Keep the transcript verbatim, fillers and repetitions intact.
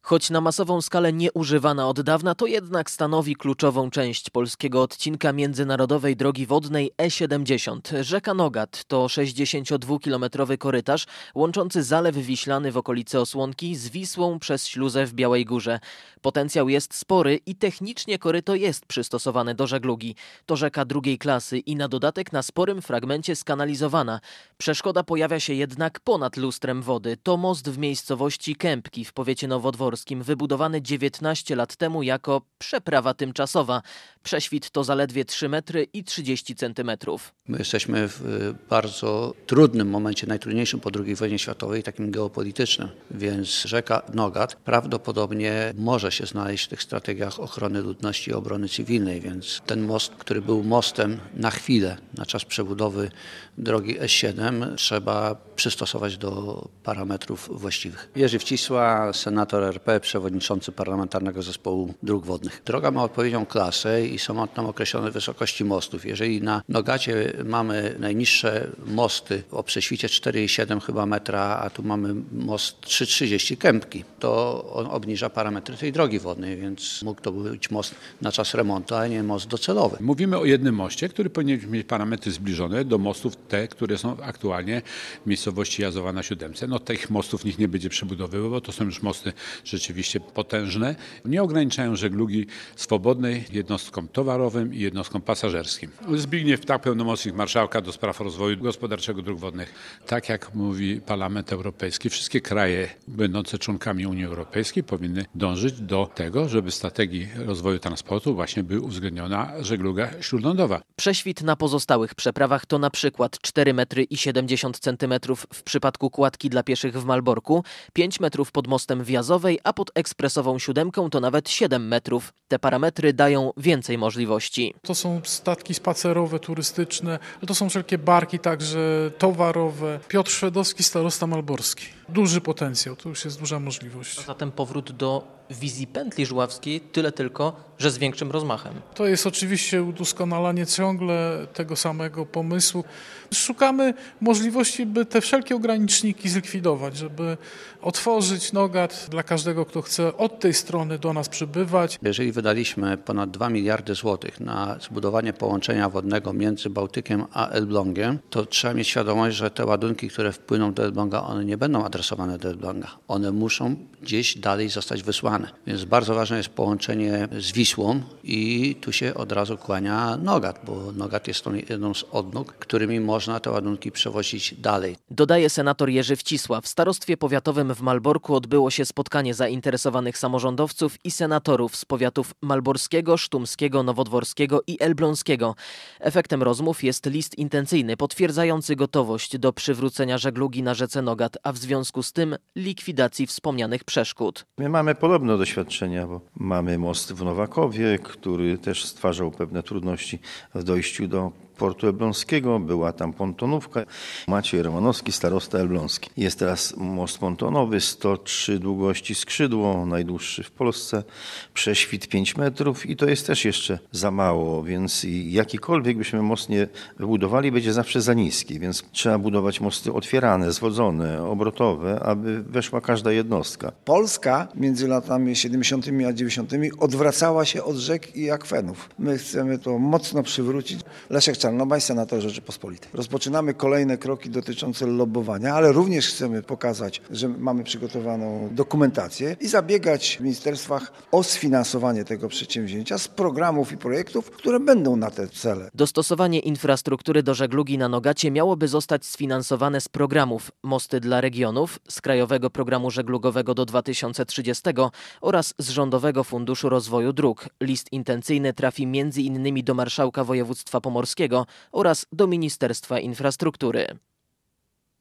Choć na masową skalę nieużywana od dawna, to jednak stanowi kluczową część polskiego odcinka międzynarodowej drogi wodnej E siedemdziesiąt. Rzeka Nogat to sześćdziesięciodwukilometrowy korytarz łączący Zalew Wiślany w okolicy Osłonki z Wisłą przez śluzę w Białej Górze. Potencjał jest spory i technicznie koryto jest przystosowane do żeglugi. To rzeka drugiej klasy i na dodatek na sporym fragmencie skanalizowana. Przeszkoda pojawia się jednak ponad lustrem wody. To most w miejscowości Kępki w powiecie nowodworskim, wybudowany dziewiętnaście lat temu jako przeprawa tymczasowa. Prześwit to zaledwie trzy metry i trzydzieści centymetrów. My jesteśmy w bardzo trudnym momencie, najtrudniejszym po drugiej wojnie światowej, takim geopolitycznym, więc rzeka Nogat prawdopodobnie może się znaleźć w tych strategiach ochrony ludności i obrony cywilnej, więc ten most, który był mostem na chwilę, na czas przebudowy drogi S siedem, trzeba przystosować do parametrów właściwych. Jerzy Wcisła, senator R P, przewodniczący Parlamentarnego Zespołu Dróg Wodnych. Droga ma odpowiednią klasę i są tam określone wysokości mostów. Jeżeli na Nogacie mamy najniższe mosty o prześwicie cztery i siedem chyba metra, a tu mamy most trzy trzydzieści Kępki, to on obniża parametry tej drogi wodnej, więc mógł to być most na czas remontu, a nie most docelowy. Mówimy o jednym moście, który powinien mieć parametry zbliżone do mostów te, które są aktualnie w miejscowości Jazowa na Siódemce. No tych mostów nikt nie będzie przebudowywał, bo to są już mosty rzeczywiście potężne. Nie ograniczają żeglugi swobodnej jednostkom towarowym i jednostkom pasażerskim. Zbigniew Ptak, pełnomocnik marszałka do spraw rozwoju gospodarczego dróg wodnych. Tak jak mówi Parlament Europejski, wszystkie kraje będące członkami Unii Europejskiej powinny dążyć do tego, żeby w strategii rozwoju transportu właśnie była uwzględniona żegluga śródlądowa. Prześwit na pozostałych przeprawach to na przykład cztery metry i siedemdziesiąt centymetrów w przypadku kładki dla pieszych w Malborku, pięć metrów pod mostem w Jazowej, a pod ekspresową siódemką to nawet siedem metrów. Te parametry dają więcej możliwości. To są statki spacerowe, turystyczne, ale to są wszelkie barki także towarowe. Piotr Szwedowski, starosta malborski. Duży potencjał, to już jest duża możliwość. A zatem powrót do wizji pętli żuławskiej, tyle tylko, że z większym rozmachem. To jest oczywiście udoskonalanie ciągle tego samego pomysłu. Szukamy możliwości, by te wszelkie ograniczniki zlikwidować, żeby otworzyć Nogat dla każdego, kto chce od tej strony do nas przybywać. Jeżeli wydaliśmy ponad dwa miliardy złotych na zbudowanie połączenia wodnego między Bałtykiem a Elblągiem, to trzeba mieć świadomość, że te ładunki, które wpłyną do Elbląga, one nie będą adresowane do Elbląga. One muszą gdzieś dalej zostać wysłane. Więc bardzo ważne jest połączenie z Wisłą i tu się od razu kłania Nogat, bo Nogat jest tą jedną z odnóg, którymi można te ładunki przewozić dalej. Dodaje senator Jerzy Wcisła. W starostwie powiatowym w Malborku odbyło się spotkanie zainteresowanych samorządowców i senatorów z powiatów malborskiego, sztumskiego, nowodworskiego i elbląskiego. Efektem rozmów jest list intencyjny potwierdzający gotowość do przywrócenia żeglugi na rzece Nogat, a w związku z tym likwidacji wspomnianych przeszkód. My mamy podobne doświadczenia, bo mamy most w Nowakowie, który też stwarzał pewne trudności w dojściu do portu elbląskiego. Była tam pontonówka. Maciej Romanowski, starosta elbląski. Jest teraz most pontonowy, sto trzy długości skrzydło, najdłuższy w Polsce, prześwit pięć metrów i to jest też jeszcze za mało, więc jakikolwiek byśmy most nie wybudowali, będzie zawsze za niski, więc trzeba budować mosty otwierane, zwodzone, obrotowe, aby weszła każda jednostka. Polska między latami siedemdziesiątymi a dziewięćdziesiątymi odwracała się od rzek i akwenów. My chcemy to mocno przywrócić. Leszek Czarnobaj, senator Rzeczypospolitej. Rozpoczynamy kolejne kroki dotyczące lobbowania, ale również chcemy pokazać, że mamy przygotowaną dokumentację i zabiegać w ministerstwach o sfinansowanie tego przedsięwzięcia z programów i projektów, które będą na te cele. Dostosowanie infrastruktury do żeglugi na Nogacie miałoby zostać sfinansowane z programów Mosty dla regionów, z Krajowego Programu Żeglugowego do dwa tysiące trzydziestego oraz z Rządowego Funduszu Rozwoju Dróg. List intencyjny trafi między innymi do Marszałka Województwa Pomorskiego oraz do Ministerstwa Infrastruktury.